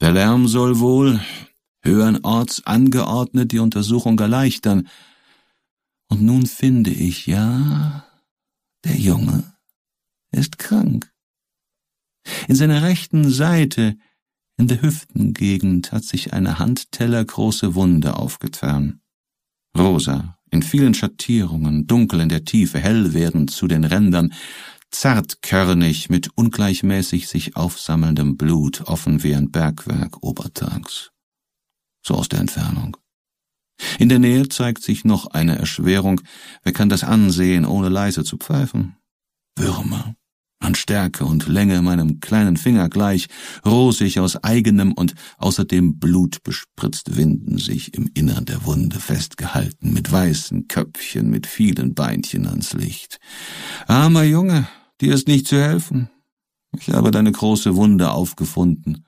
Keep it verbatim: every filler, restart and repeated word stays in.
Der Lärm soll wohl, höheren Orts angeordnet, die Untersuchung erleichtern. Und nun finde ich, ja, der Junge ist krank. In seiner rechten Seite, in der Hüftengegend, hat sich eine handtellergroße Wunde aufgetan. Rosa, in vielen Schattierungen, dunkel in der Tiefe, hell werdend zu den Rändern, zartkörnig mit ungleichmäßig sich aufsammelndem Blut, offen wie ein Bergwerk obertags. So aus der Entfernung. In der Nähe zeigt sich noch eine Erschwerung. Wer kann das ansehen, ohne leise zu pfeifen? Würmer, an Stärke und Länge meinem kleinen Finger gleich, rosig aus eigenem und außerdem Blut bespritzt, winden sich im Innern der Wunde festgehalten, mit weißen Köpfchen, mit vielen Beinchen ans Licht. Armer Junge, dir ist nicht zu helfen. Ich habe deine große Wunde aufgefunden